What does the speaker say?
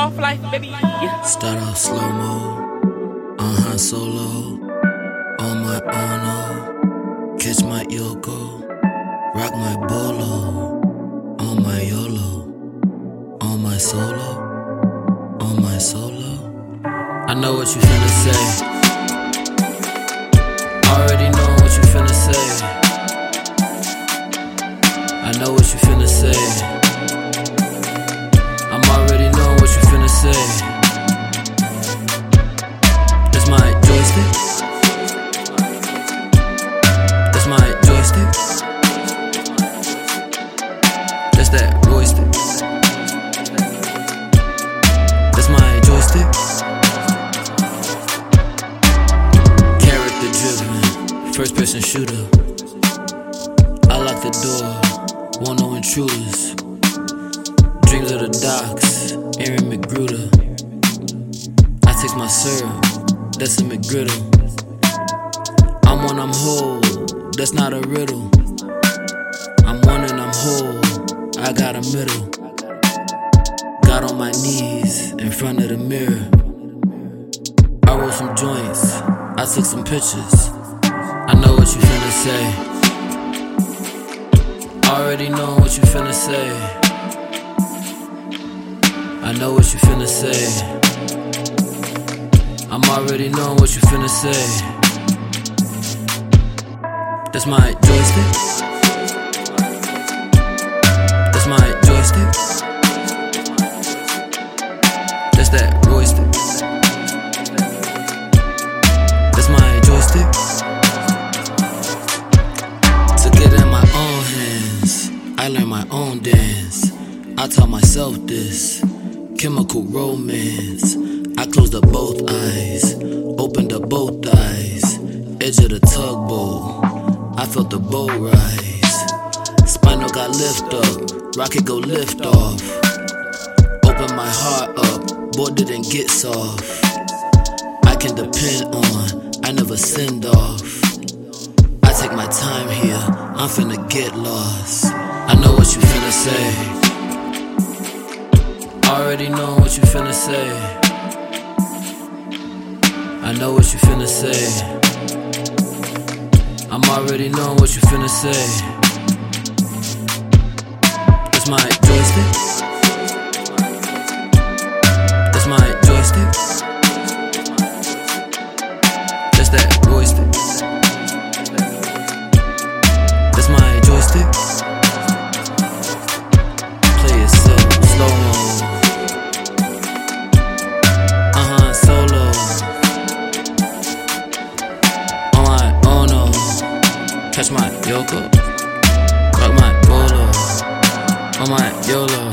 soft life, baby. Start off slow mo, Han Solo, on my Ono, catch my Yoko, rock my Bolo, on my YOLO, on my solo, on my solo. I know what you finna say, already know what you finna say. I know what you finna say, I'm already knowing what you finna say. That's my joystick, that's my joystick, that's that joystick, that's my joystick. Character driven, first person shooter. I lock the door, want no intruders. Dreams of the docks, Aaron McGruder. I taste my syrup, that's a McGriddle. I'm one, I'm whole, that's not a riddle. I'm one and I'm whole, I got a middle. Got on my knees in front of the mirror. I rolled some joints, I took some pictures. I know what you finna say, already know what you finna say. I know what you finna say, I'm already knowing what you finna say. That's my joystick, that's my joystick, that's that joystick, that's my joystick. Took it in my own hands, I learned my own dance. I taught myself this chemical romance. I closed up both eyes, opened up both eyes. Edge of the tugboat, I felt the boat rise. Spinal got lift up, rocket go lift off. Open my heart up, boy didn't get soft. I can depend on, I never send off. I take my time here, I'm finna get lost. I know what you finna say, already know what you finna say. I know what you finna say, I'm already knowing what you finna say. That's my joystick, that's my joystick, that's that joystick, that's my joystick. Play it slow mo, Solo, on my Ono, catch my Yoko, rock my Bolo, on my YOLO.